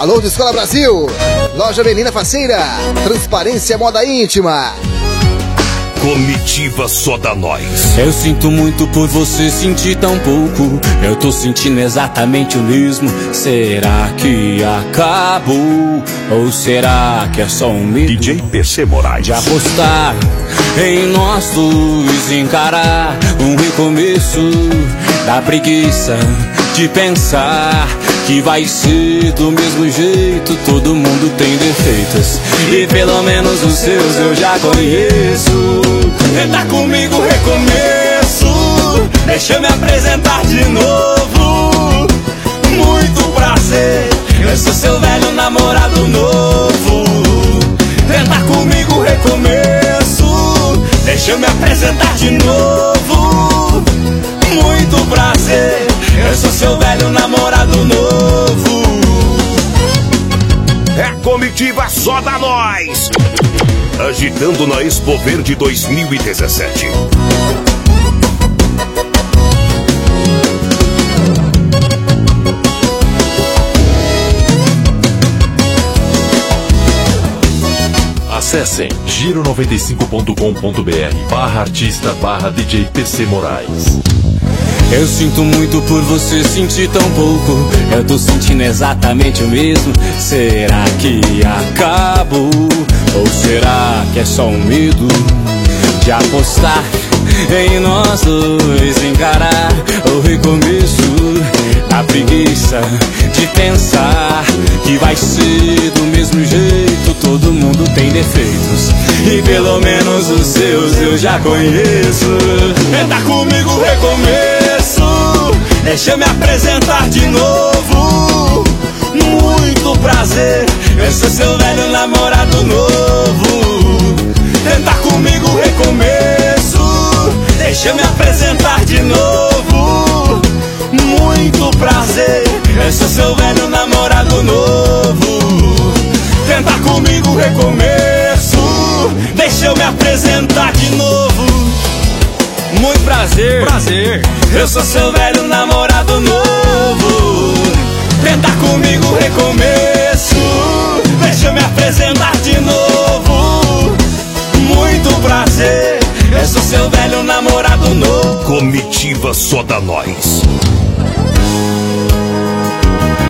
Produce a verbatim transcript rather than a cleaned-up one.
Alô de Escola Brasil, Loja Menina Faceira, Transparência Moda Íntima. Comitiva só da nós. Eu sinto muito por você sentir tão pouco. Eu tô sentindo exatamente o mesmo. Será que acabou? Ou será que é só um medo? D J P C Moraes. De apostar em nós dois, encarar um recomeço. Da preguiça de pensar que vai ser do mesmo jeito. Todo mundo tem defeitos e pelo menos os seus eu já conheço. Tenta comigo, recomeço. Deixa eu me apresentar de novo. Muito prazer, eu sou seu velho namorado novo. Tenta comigo, recomeço. Deixa eu me apresentar de novo. Muito prazer, eu sou seu velho namorado novo. É comitiva só da nós. Agitando na Expo Verde dois mil e dezessete. Acessem giro noventa e cinco ponto com ponto br barra artista barra D J P C Moraes. Eu sinto muito por você sentir tão pouco. Eu tô sentindo exatamente o mesmo. Será que acabou? Ou será que é só um medo de apostar em nós dois, encarar o recomeço? A preguiça de pensar que vai ser do mesmo jeito. Todo mundo tem defeitos e pelo menos os seus eu já conheço. Tenta comigo, recomeço. Deixa eu me apresentar de novo. Muito prazer, eu sou seu velho namorado novo. Tenta comigo, recomeço. Deixa eu me apresentar de novo. Muito prazer, eu sou seu velho namorado novo. Tenta comigo, recomeço. Deixa eu me apresentar de novo. Muito prazer, prazer, eu sou seu velho namorado novo. Tenta comigo, recomeço. Deixa eu me apresentar de novo. Muito prazer, eu sou seu velho namorado novo. Comitiva só da nós.